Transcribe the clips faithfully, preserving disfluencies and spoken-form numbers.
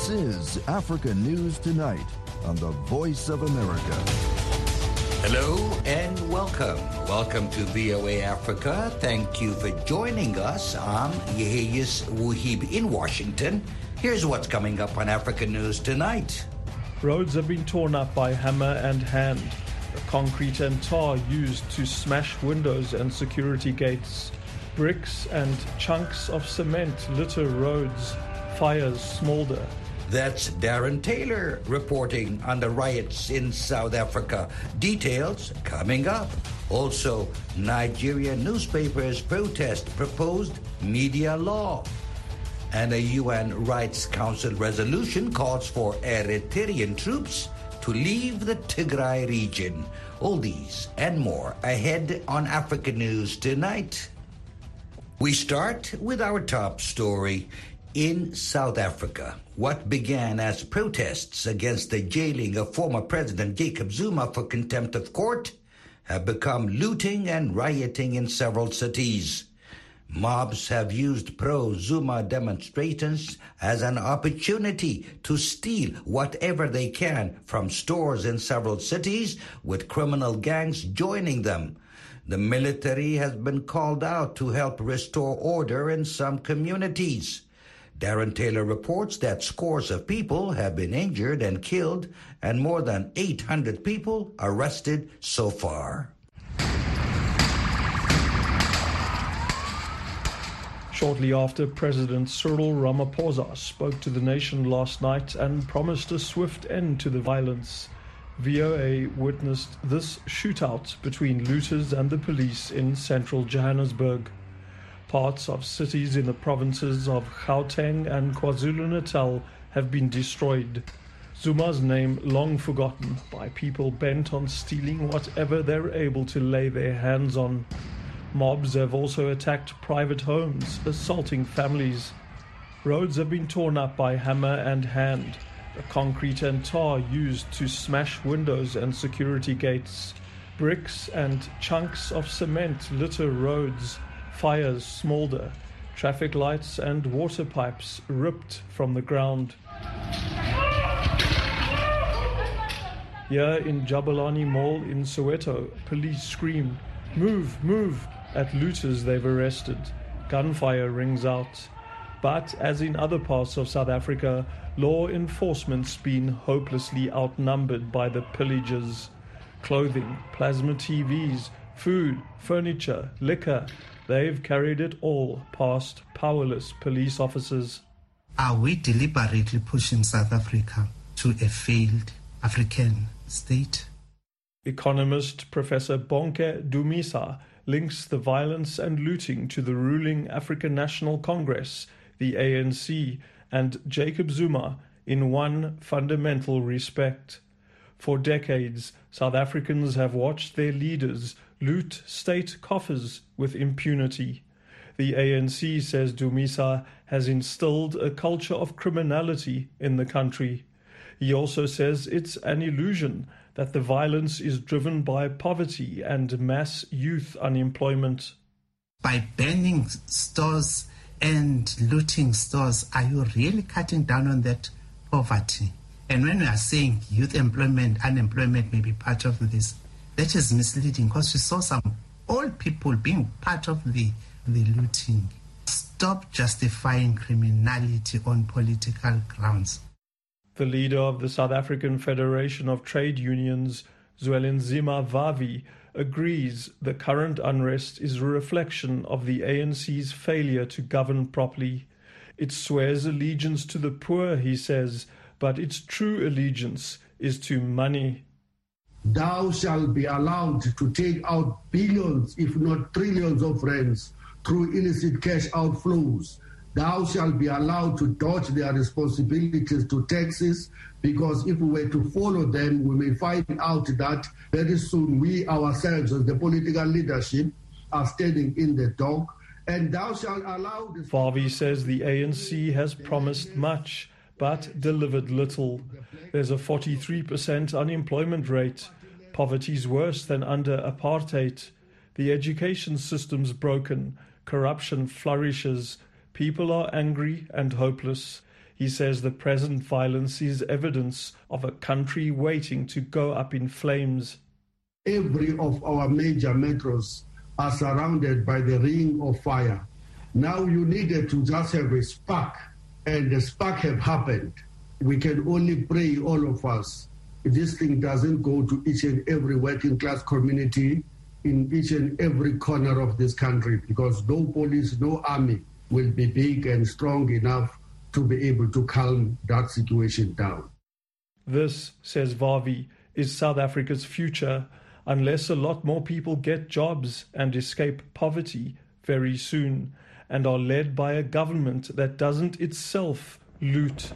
This is Africa News Tonight on the Voice of America. Hello and welcome. Welcome to V O A Africa. Thank you for joining us. I'm Yeheyes Wuhib in Washington. Here's what's coming up on Africa News Tonight. Roads have been torn up by hammer and hand. The concrete and tar used to smash windows and security gates. Bricks and chunks of cement litter roads. Fires smolder. That's Darren Taylor reporting on the riots in South Africa. Details coming up. Also, Nigerian newspapers protest proposed media law. And a U N Rights Council resolution calls for Eritrean troops to leave the Tigray region. All these and more ahead on Africa News Tonight. We start with our top story. In South Africa, what began as protests against the jailing of former President Jacob Zuma for contempt of court have become looting and rioting in several cities. Mobs have used pro-Zuma demonstrators as an opportunity to steal whatever they can from stores in several cities, with criminal gangs joining them. The military has been called out to help restore order in some communities. Darren Taylor reports that scores of people have been injured and killed, and more than eight hundred people arrested so far. Shortly after President Cyril Ramaphosa spoke to the nation last night and promised a swift end to the violence, V O A witnessed this shootout between looters and the police in central Johannesburg. Parts of cities in the provinces of Gauteng and KwaZulu-Natal have been destroyed. Zuma's name long forgotten by people bent on stealing whatever they're able to lay their hands on. Mobs have also attacked private homes, assaulting families. Roads have been torn up by hammer and hand. The concrete and tar used to smash windows and security gates. Bricks and chunks of cement litter roads. Fires smolder, traffic lights and water pipes ripped from the ground. Here in Jabulani Mall in Soweto, police scream, "Move, move," at looters they've arrested. Gunfire rings out. But as in other parts of South Africa, law enforcement's been hopelessly outnumbered by the pillagers. Clothing, plasma T Vs, food, furniture, liquor, they've carried it all past powerless police officers. Are we deliberately pushing South Africa to a failed African state? Economist Professor Bonke Dumisa links the violence and looting to the ruling African National Congress, the A N C, and Jacob Zuma in one fundamental respect. For decades, South Africans have watched their leaders loot state coffers with impunity. The A N C, says Dumisa, has instilled a culture of criminality in the country. He also says it's an illusion that the violence is driven by poverty and mass youth unemployment. By burning stores and looting stores, are you really cutting down on that poverty? And when we are saying youth employment, unemployment may be part of this, that is misleading, because we saw some old people being part of the, the looting. Stop justifying criminality on political grounds. The leader of the South African Federation of Trade Unions, Zwelinzima Vavi, agrees the current unrest is a reflection of the A N C's failure to govern properly. It swears allegiance to the poor, he says, but its true allegiance is to money. Thou shalt be allowed to take out billions, if not trillions of rands through illicit cash outflows. Thou shalt be allowed to dodge their responsibilities to taxes, because if we were to follow them, we may find out that very soon we ourselves as the political leadership are standing in the dock. And thou shalt allow... This- Vavi says the A N C has promised much, but delivered little. There's a forty-three percent unemployment rate. Poverty's worse than under apartheid. The education system's broken. Corruption flourishes. People are angry and hopeless. He says the present violence is evidence of a country waiting to go up in flames. Every of our major metros are surrounded by the ring of fire. Now you needed to just have a spark, and the spark have happened. We can only pray, all of us, this thing doesn't go to each and every working class community in each and every corner of this country, because no police, no army will be big and strong enough to be able to calm that situation down. This, says Vavi, is South Africa's future, unless a lot more people get jobs and escape poverty very soon and are led by a government that doesn't itself loot.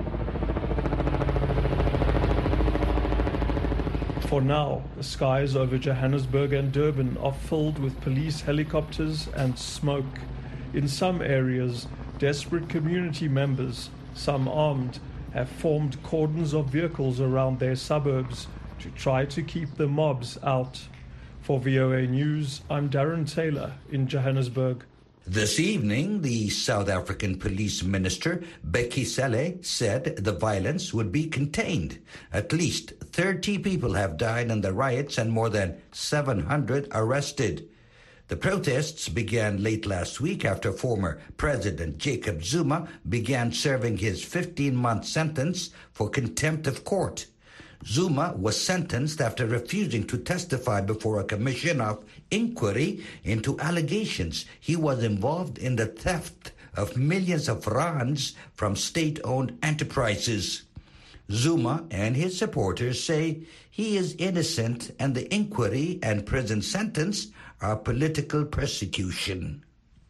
For now, the skies over Johannesburg and Durban are filled with police helicopters and smoke. In some areas, desperate community members, some armed, have formed cordons of vehicles around their suburbs to try to keep the mobs out. For V O A News, I'm Darren Taylor in Johannesburg. This evening, the South African Police Minister, Bheki Cele, said the violence would be contained. At least thirty people have died in the riots and more than seven hundred arrested. The protests began late last week after former President Jacob Zuma began serving his fifteen-month sentence for contempt of court. Zuma was sentenced after refusing to testify before a commission of inquiry into allegations he was involved in the theft of millions of rands from state-owned enterprises. Zuma and his supporters say he is innocent and the inquiry and prison sentence are political persecution.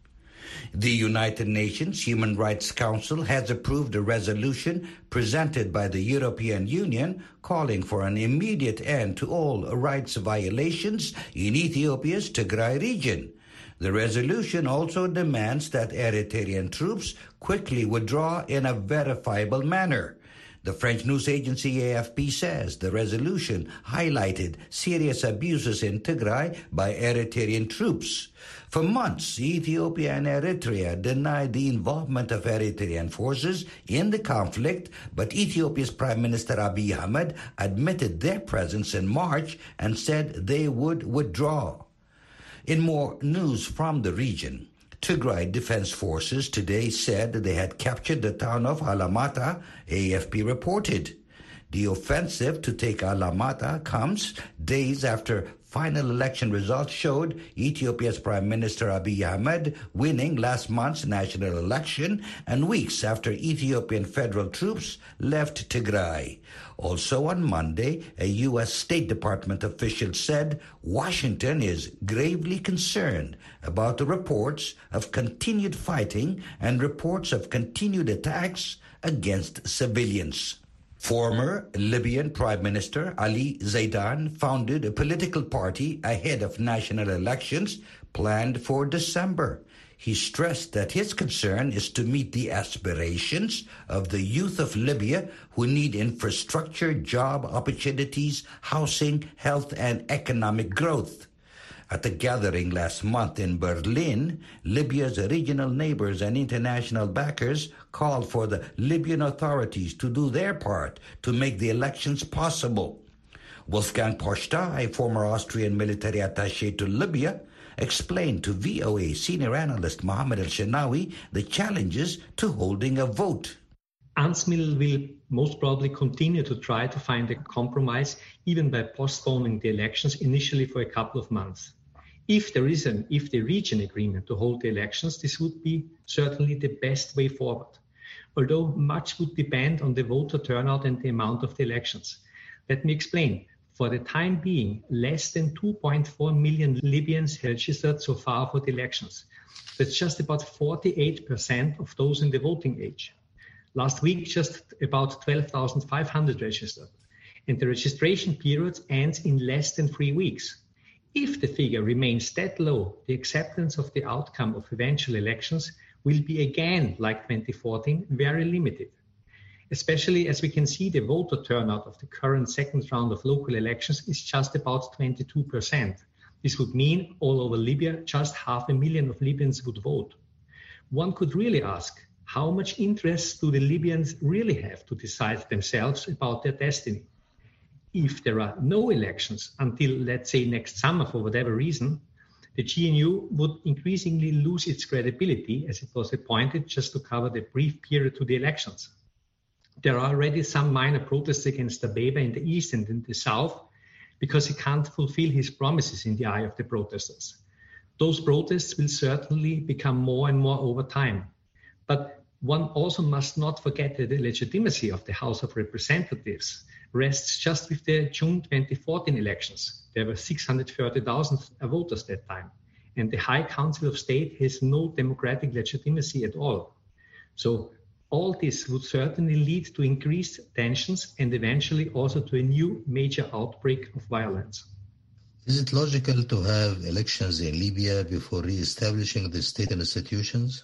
The United Nations Human Rights Council has approved a resolution presented by the European Union calling for an immediate end to all rights violations in Ethiopia's Tigray region. The resolution also demands that Eritrean troops quickly withdraw in a verifiable manner. The French news agency A F P says the resolution highlighted serious abuses in Tigray by Eritrean troops. For months, Ethiopia and Eritrea denied the involvement of Eritrean forces in the conflict, but Ethiopia's Prime Minister Abiy Ahmed admitted their presence in March and said they would withdraw. In more news from the region, Tigray Defense Forces today said they had captured the town of Alamata, A F P reported. The offensive to take Alamata comes days after final election results showed Ethiopia's Prime Minister Abiy Ahmed winning last month's national election and weeks after Ethiopian federal troops left Tigray. Also on Monday, a U S State Department official said Washington is gravely concerned about the reports of continued fighting and reports of continued attacks against civilians. Former Libyan Prime Minister Ali Zaidan founded a political party ahead of national elections planned for December. He stressed that his concern is to meet the aspirations of the youth of Libya who need infrastructure, job opportunities, housing, health, and economic growth. At a gathering last month in Berlin, Libya's regional neighbors and international backers called for the Libyan authorities to do their part to make the elections possible. Wolfgang Posta, a former Austrian military attaché to Libya, explained to V O A senior analyst Mohammed El-Shenawi the challenges to holding a vote. UNSMIL will most probably continue to try to find a compromise, even by postponing the elections initially for a couple of months. If there is an, if they reach an agreement to hold the elections, this would be certainly the best way forward. Although much would depend on the voter turnout and the amount of the elections. Let me explain. For the time being, less than two point four million Libyans registered so far for the elections. That's just about forty-eight percent of those in the voting age. Last week, just about twelve thousand five hundred registered. And the registration period ends in less than three weeks. If the figure remains that low, the acceptance of the outcome of eventual elections will be again, like twenty fourteen, very limited. Especially as we can see the voter turnout of the current second round of local elections is just about twenty-two percent. This would mean all over Libya, just half a million of Libyans would vote. One could really ask, how much interest do the Libyans really have to decide themselves about their destiny? If there are no elections until, let's say, next summer for whatever reason, the G N U would increasingly lose its credibility as it was appointed just to cover the brief period to the elections. There are already some minor protests against Abeba in the east and in the south because he can't fulfill his promises in the eye of the protesters. Those protests will certainly become more and more over time. But one also must not forget that the legitimacy of the House of Representatives rests just with the June twenty fourteen elections. There were six hundred thirty thousand voters that time, and the High Council of State has no democratic legitimacy at all. So all this would certainly lead to increased tensions and eventually also to a new major outbreak of violence. Is it logical to have elections in Libya before re-establishing the state institutions?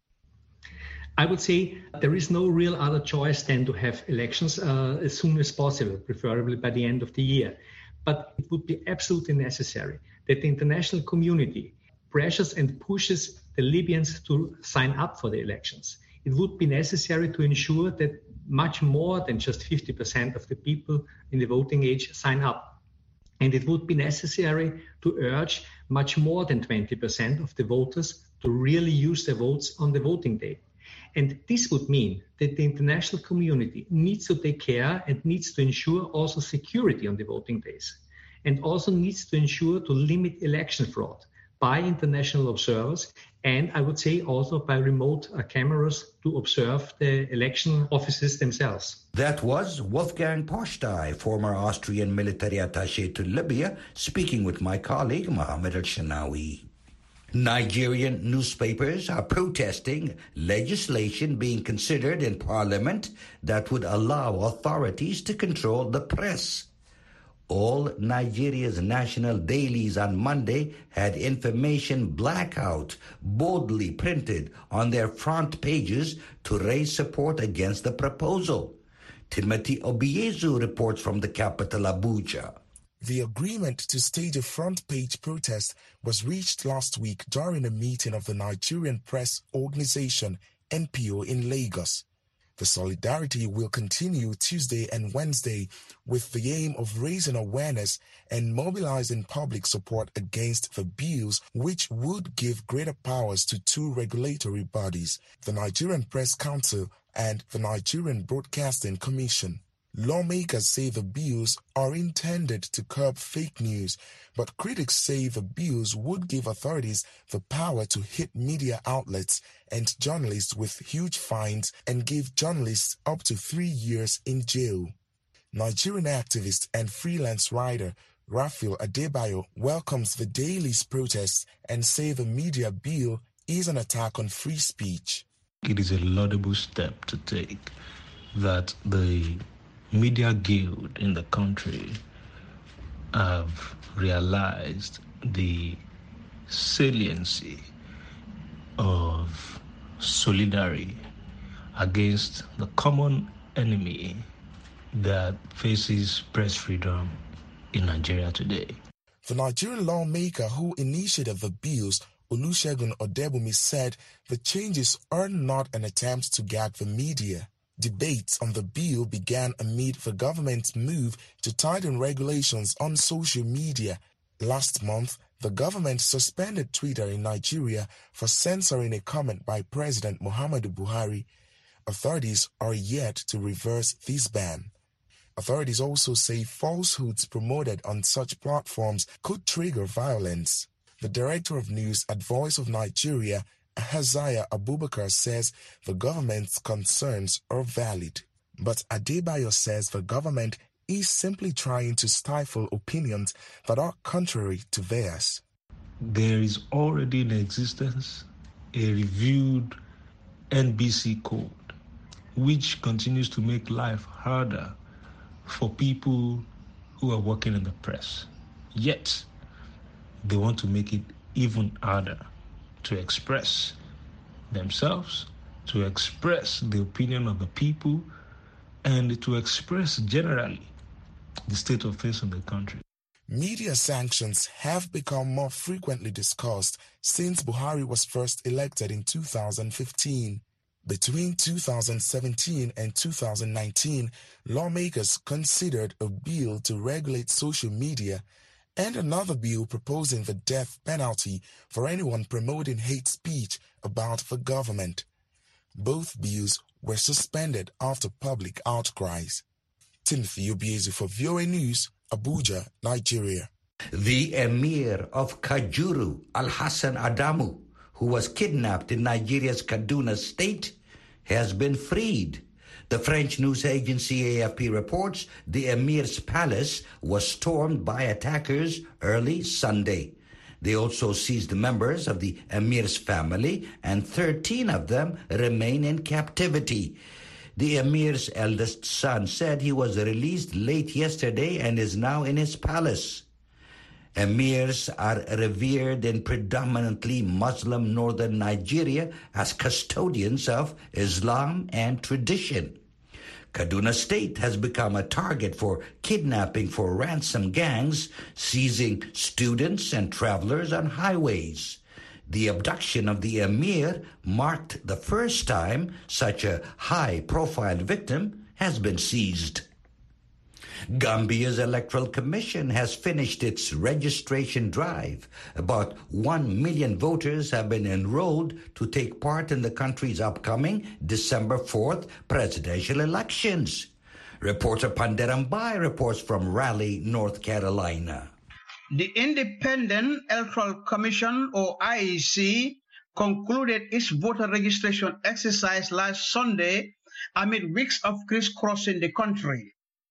I would say there is no real other choice than to have elections uh, as soon as possible, preferably by the end of the year. But it would be absolutely necessary that the international community pressures and pushes the Libyans to sign up for the elections. It would be necessary to ensure that much more than just fifty percent of the people in the voting age sign up. And it would be necessary to urge much more than twenty percent of the voters to really use their votes on the voting day. And this would mean that the international community needs to take care and needs to ensure also security on the voting days, and also needs to ensure to limit election fraud by international observers, and I would say also by remote uh, cameras to observe the election offices themselves. That was Wolfgang Postai, former Austrian military attaché to Libya, speaking with my colleague Mohammed El-Shanawi. Nigerian newspapers are protesting legislation being considered in parliament that would allow authorities to control the press. All Nigeria's national dailies on Monday had information blackout boldly printed on their front pages to raise support against the proposal. Timothy Obiezu reports from the capital, Abuja. The agreement to stage a front-page protest was reached last week during a meeting of the Nigerian Press Organization, N P O, in Lagos. The solidarity will continue Tuesday and Wednesday with the aim of raising awareness and mobilizing public support against the bills, which would give greater powers to two regulatory bodies, the Nigerian Press Council and the Nigerian Broadcasting Commission. Lawmakers say the bills are intended to curb fake news, but critics say the bills would give authorities the power to hit media outlets and journalists with huge fines and give journalists up to three years in jail. Nigerian activist and freelance writer Raphael Adebayo welcomes the daily's protests and say the media bill is an attack on free speech. It is a laudable step to take that the Media Guild in the country have realized the saliency of solidarity against the common enemy that faces press freedom in Nigeria today. The Nigerian lawmaker who initiated the bills, Olusegun Odebumi, said the changes are not an attempt to gag the media. Debates on the bill began amid the government's move to tighten regulations on social media. Last month, the government suspended Twitter in Nigeria for censoring a comment by President Muhammadu Buhari. Authorities are yet to reverse this ban. Authorities also say falsehoods promoted on such platforms could trigger violence. The director of news at Voice of Nigeria, Haziah Abubakar, says the government's concerns are valid. But Adebayo says the government is simply trying to stifle opinions that are contrary to theirs. There is already in existence a reviewed N B C code, which continues to make life harder for people who are working in the press. Yet, they want to make it even harder to express themselves, to express the opinion of the people, and to express generally the state of things in the country. Media sanctions have become more frequently discussed since Buhari was first elected in two thousand fifteen. Between two thousand seventeen and two thousand nineteen, lawmakers considered a bill to regulate social media and another bill proposing the death penalty for anyone promoting hate speech about the government. Both bills were suspended after public outcries. Timothy Obiezu for V O A News, Abuja, Nigeria. The Emir of Kajuru, Al-Hassan Adamu, who was kidnapped in Nigeria's Kaduna state, has been freed. The French news agency A F P reports the Emir's palace was stormed by attackers early Sunday. They also seized members of the Emir's family, and thirteen of them remain in captivity. The Emir's eldest son said he was released late yesterday and is now in his palace. Emirs are revered in predominantly Muslim northern Nigeria as custodians of Islam and tradition. Kaduna State has become a target for kidnapping for ransom gangs, seizing students and travelers on highways. The abduction of the Emir marked the first time such a high-profile victim has been seized. Gambia's Electoral Commission has finished its registration drive. About one million voters have been enrolled to take part in the country's upcoming December fourth presidential elections. Reporter Panderam Bai reports from Raleigh, North Carolina. The Independent Electoral Commission, or I E C, concluded its voter registration exercise last Sunday amid weeks of crisscrossing the country.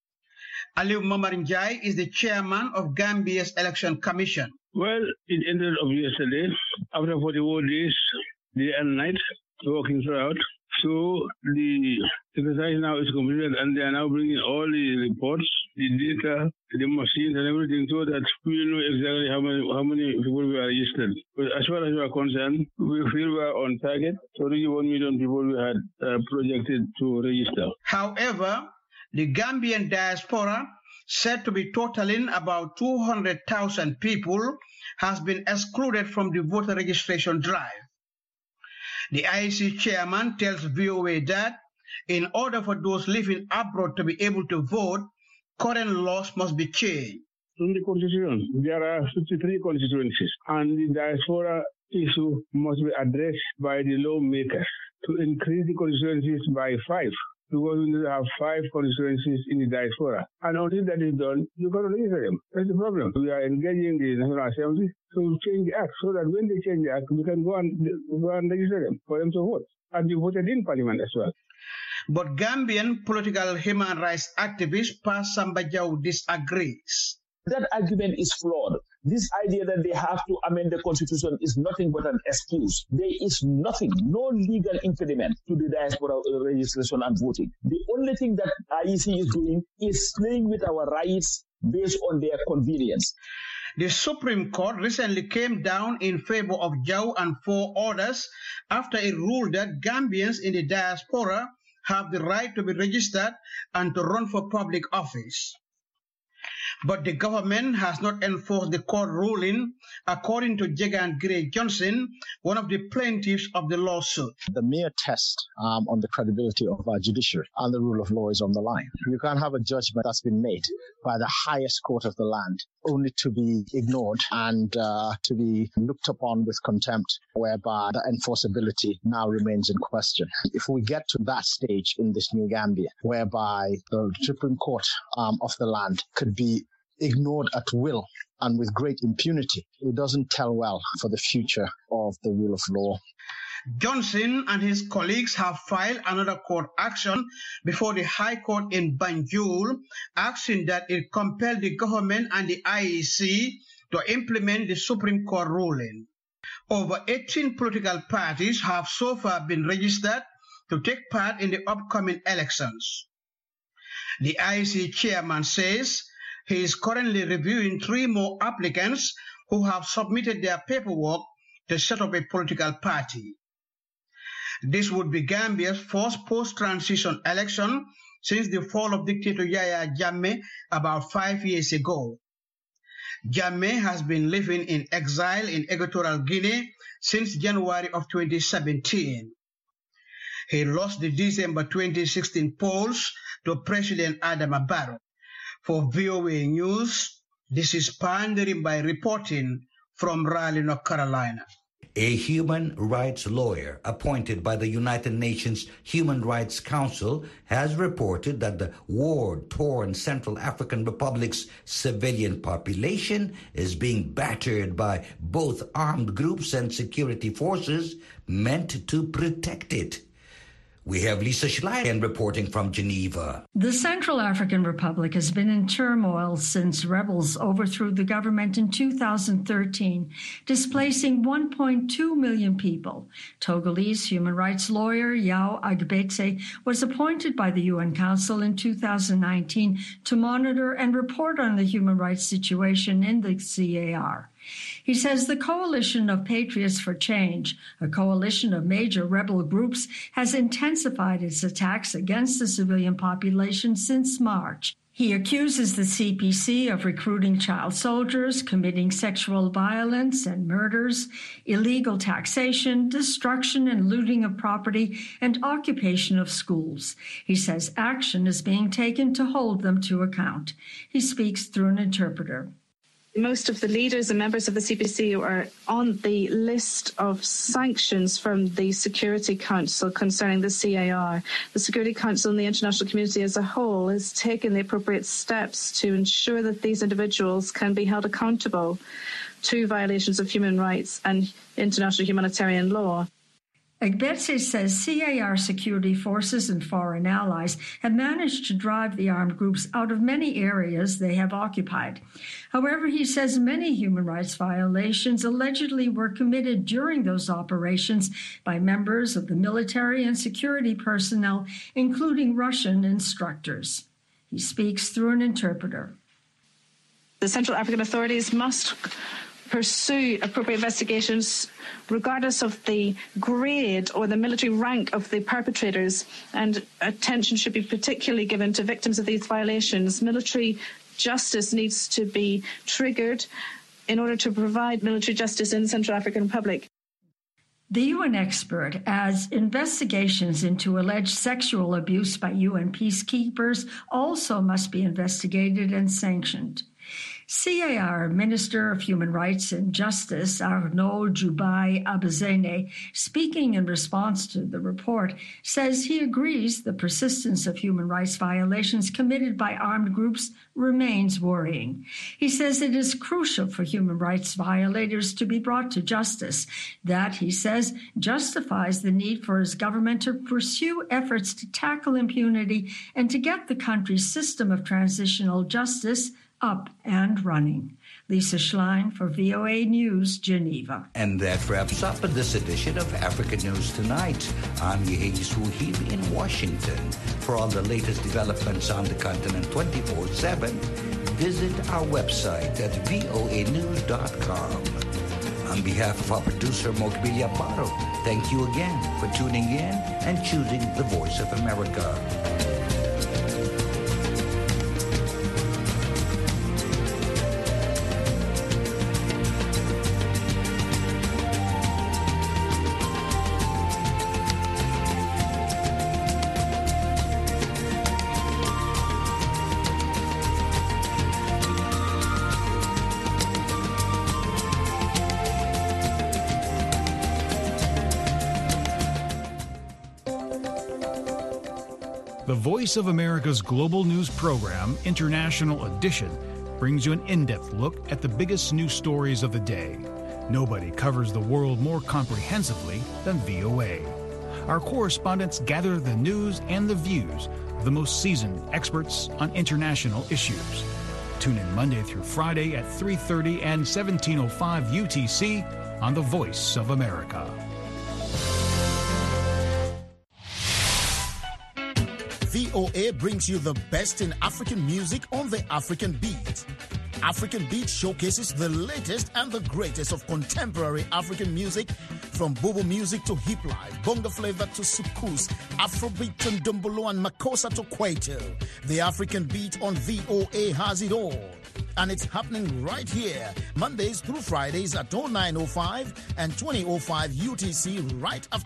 Aliu Mamarinjai is the chairman of Gambia's Election Commission. Well, it ended up yesterday, after forty-four days, day and night, working throughout. So the exercise now is completed, and they are now bringing all the reports, the data, the machines and everything, so that we will know exactly how many, how many people we are registered. But as far as we are concerned, we feel we are on target. Already one million people we had uh, projected to register. However, the Gambian diaspora, said to be totaling about two hundred thousand people, has been excluded from the voter registration drive. The I E C chairman tells V O A that in order for those living abroad to be able to vote, current laws must be changed. In the constitution, there are fifty-three constituencies, and the diaspora issue must be addressed by the lawmakers to increase the constituencies by five. Because we have five constituencies in the diaspora. And until that is done, you got to register them. That's the problem. We are engaging the National Assembly to change the act so that when they change the act, we can go and, go and register them for them to vote. And be voted in Parliament as well. But Gambian political human rights activist Pa Samba Jaw disagrees. That argument is flawed. This idea that they have to amend the constitution is nothing but an excuse. There is nothing, no legal impediment to the diaspora registration and voting. The only thing that I E C is doing is playing with our rights based on their convenience. The Supreme Court recently came down in favor of Jaw and four others after it ruled that Gambians in the diaspora have the right to be registered and to run for public office. But the government has not enforced the court ruling, according to Jegan Gray Johnson, one of the plaintiffs of the lawsuit. The mere test um, on the credibility of our judiciary and the rule of law is on the line. You can't have a judgment that's been made by the highest court of the land only to be ignored and uh, to be looked upon with contempt, whereby the enforceability now remains in question. If we get to that stage in this new Gambia, whereby the Supreme Court um, of the land could be ignored at will and with great impunity, it doesn't tell well for the future of the rule of law. Johnson and his colleagues have filed another court action before the High Court in Banjul, asking that it compel the government and the I E C to implement the Supreme Court ruling. Over eighteen political parties have so far been registered to take part in the upcoming elections. The I E C chairman says he is currently reviewing three more applicants who have submitted their paperwork to set up a political party. This would be Gambia's first post-transition election since the fall of dictator Yahya Jammeh about five years ago. Jammeh has been living in exile in Equatorial Guinea since January of twenty seventeen. He lost the December twenty sixteen polls to President Adama Barrow. For V O A News, this is Pandering by reporting from Raleigh, North Carolina. A human rights lawyer appointed by the United Nations Human Rights Council has reported that the war-torn Central African Republic's civilian population is being battered by both armed groups and security forces meant to protect it. We have Lisa Schlein reporting from Geneva. The Central African Republic has been in turmoil since rebels overthrew the government in two thousand thirteen, displacing one point two million people. Togolese human rights lawyer Yao Agbetse was appointed by the U N Council in two thousand nineteen to monitor and report on the human rights situation in the C A R. He says the Coalition of Patriots for Change, a coalition of major rebel groups, has intensified its attacks against the civilian population since March. He accuses the C P C of recruiting child soldiers, committing sexual violence and murders, illegal taxation, destruction and looting of property, and occupation of schools. He says action is being taken to hold them to account. He speaks through an interpreter. Most of the leaders and members of the C P C are on the list of sanctions from the Security Council concerning the C A R. The Security Council and the international community as a whole has taken the appropriate steps to ensure that these individuals can be held accountable to violations of human rights and international humanitarian law. Agbetse says C A R security forces and foreign allies have managed to drive the armed groups out of many areas they have occupied. However, he says many human rights violations allegedly were committed during those operations by members of the military and security personnel, including Russian instructors. He speaks through an interpreter. The Central African authorities must pursue appropriate investigations regardless of the grade or the military rank of the perpetrators, and attention should be particularly given to victims of these violations. Military justice needs to be triggered in order to provide military justice in the Central African Republic. The U N expert adds investigations into alleged sexual abuse by U N peacekeepers also must be investigated and sanctioned. C A R Minister of Human Rights and Justice Arnaud Jubai Abazene, speaking in response to the report, says he agrees the persistence of human rights violations committed by armed groups remains worrying. He says it is crucial for human rights violators to be brought to justice. That, he says, justifies the need for his government to pursue efforts to tackle impunity and to get the country's system of transitional justice up and running. Lisa Schlein for V O A News, Geneva. And that wraps up this edition of African News Tonight. I'm Yehi Suhib in Washington. For all the latest developments on the continent twenty-four seven, visit our website at V O A news dot com. On behalf of our producer, Mokbilia Baro, thank you again for tuning in and choosing the Voice of America. The Voice of America's global news program, International Edition, brings you an in-depth look at the biggest news stories of the day. Nobody covers the world more comprehensively than V O A. Our correspondents gather the news and the views of the most seasoned experts on international issues. Tune in Monday through Friday at three thirty and seventeen oh five U T C on The Voice of America. V O A brings you the best in African music on the African Beat. African Beat showcases the latest and the greatest of contemporary African music, from Bobo music to hip life, bongo flavor to soukous, Afrobeat to Ndombolo and Makossa to Kwaito. The African Beat on V O A has it all. And it's happening right here, Mondays through Fridays at oh nine oh five and twenty oh five U T C, right after